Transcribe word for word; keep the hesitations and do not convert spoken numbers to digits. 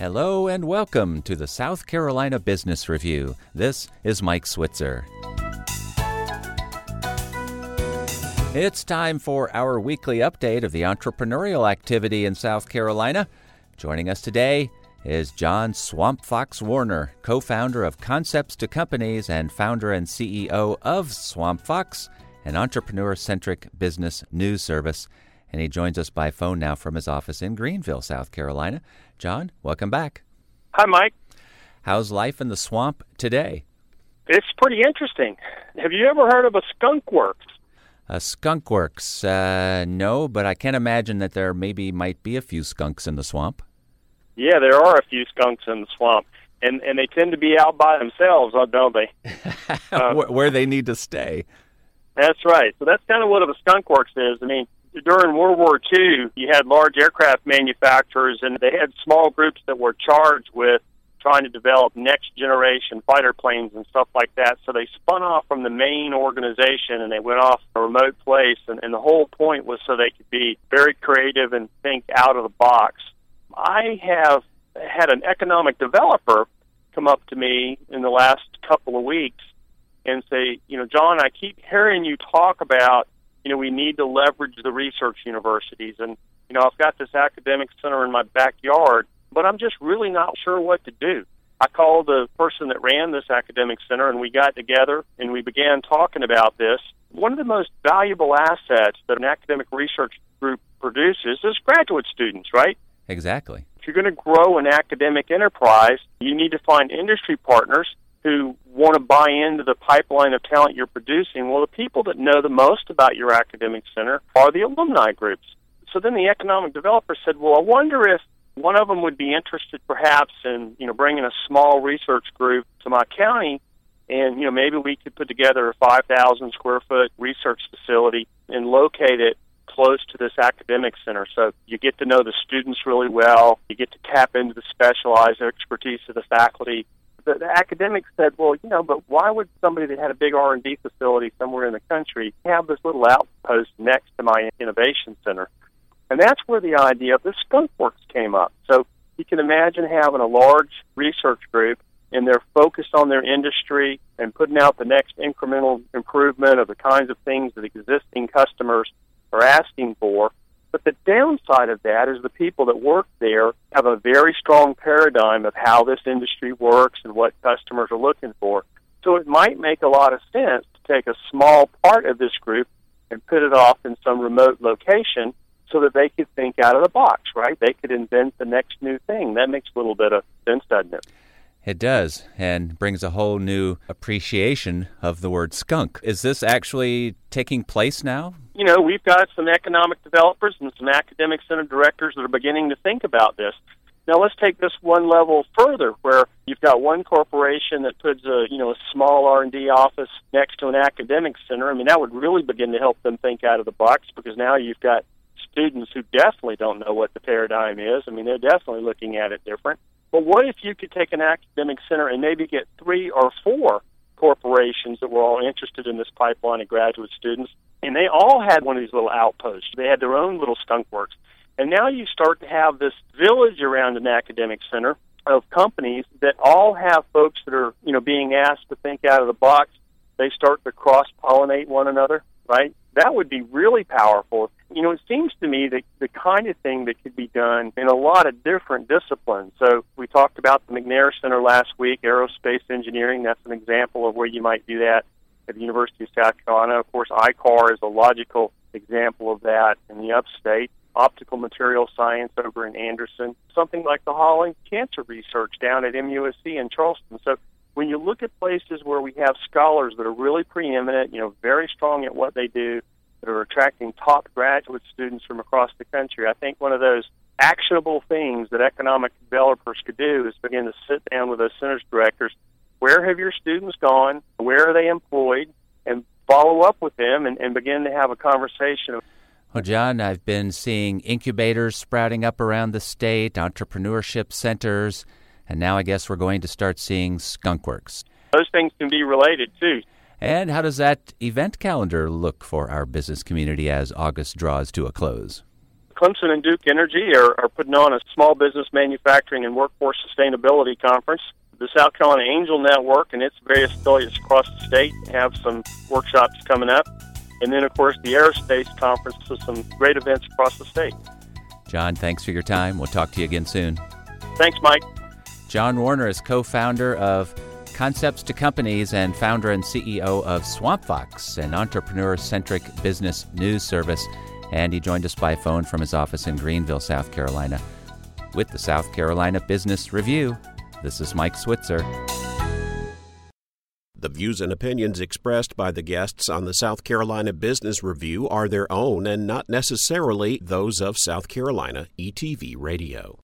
Hello and welcome to the South Carolina Business Review. This is Mike Switzer. It's time for our weekly update of the entrepreneurial activity in South Carolina. Joining us today is John Swamp Fox Warner, co-founder of Concepts to Companies and founder and C E O of Swamp Fox, an entrepreneur-centric business news service. And he joins us by phone now from his office in Greenville, South Carolina. John, welcome back. Hi, Mike. How's life in the swamp today? It's pretty interesting. Have you ever heard of a skunk works? A skunk works? Uh, no, but I can't imagine that there maybe might be a few skunks in the swamp. Yeah, there are a few skunks in the swamp, and, and they tend to be out by themselves, don't they? uh, Where they need to stay. That's right. So that's kind of what a skunk works is. I mean, during World War Two, you had large aircraft manufacturers, and they had small groups that were charged with trying to develop next-generation fighter planes and stuff like that. So they spun off from the main organization, and they went off a remote place, and, and the whole point was so they could be very creative and think out of the box. I have had an economic developer come up to me in the last couple of weeks and say, you know, John, I keep hearing you talk about, you know, we need to leverage the research universities. And, you know, I've got this academic center in my backyard, but I'm just really not sure what to do. I called the person that ran this academic center, and we got together, and we began talking about this. One of the most valuable assets that an academic research group produces is graduate students, right? Exactly. If you're going to grow an academic enterprise, you need to find industry partners who want to buy into the pipeline of talent you're producing. Well, the people that know the most about your academic center are the alumni groups. So then the economic developer said, well, I wonder if one of them would be interested perhaps in, you know, bringing a small research group to my county, and, you know, maybe we could put together a five thousand square foot research facility and locate it close to this academic center. So you get to know the students really well. You get to tap into the specialized expertise of the faculty. The, the academics said, well, you know, but why would somebody that had a big R and D facility somewhere in the country have this little outpost next to my innovation center? And that's where the idea of the Skunk Works came up. So you can imagine having a large research group, and they're focused on their industry and putting out the next incremental improvement of the kinds of things that existing customers are asking for. But the downside of that is the people that work there have a very strong paradigm of how this industry works and what customers are looking for. So it might make a lot of sense to take a small part of this group and put it off in some remote location so that they could think out of the box, right? They could invent the next new thing. That makes a little bit of sense, doesn't it? It does, and brings a whole new appreciation of the word skunk. Is this actually taking place now? You know, we've got some economic developers and some academic center directors that are beginning to think about this. Now, let's take this one level further, where you've got one corporation that puts a, you know, a small R and D office next to an academic center. I mean, that would really begin to help them think out of the box, because now you've got students who definitely don't know what the paradigm is. I mean, they're definitely looking at it different. But what if you could take an academic center and maybe get three or four corporations that were all interested in this pipeline of graduate students, and they all had one of these little outposts. They had their own little skunk works. And now you start to have this village around an academic center of companies that all have folks that are, you know, being asked to think out of the box. They start to cross-pollinate one another, right? That would be really powerful. You know, it seems to me that the kind of thing that could be done in a lot of different disciplines. So we talked about the McNair Center last week, aerospace engineering. That's an example of where you might do that at the University of South Carolina. Of course, I C A R is a logical example of that in the upstate. Optical material science over in Anderson. Something like the Holland Cancer Research down at M U S C in Charleston. So when you look at places where we have scholars that are really preeminent, you know, very strong at what they do, that are attracting top graduate students from across the country, I think one of those actionable things that economic developers could do is begin to sit down with those centers directors. Where have your students gone? Where are they employed? And follow up with them and, and begin to have a conversation. Well, John, I've been seeing incubators sprouting up around the state, entrepreneurship centers, and now I guess we're going to start seeing skunk works. Those things can be related, too. And how does that event calendar look for our business community as August draws to a close? Clemson and Duke Energy are, are putting on a small business manufacturing and workforce sustainability conference. The South Carolina Angel Network and its various affiliates across the state have some workshops coming up. And then, of course, the Aerospace Conference with some great events across the state. John, thanks for your time. We'll talk to you again soon. Thanks, Mike. John Warner is co-founder of Concepts to Companies and founder and C E O of SwampFox, an entrepreneur-centric business news service. And he joined us by phone from his office in Greenville, South Carolina. With the South Carolina Business Review, this is Mike Switzer. The views and opinions expressed by the guests on the South Carolina Business Review are their own and not necessarily those of South Carolina E T V Radio.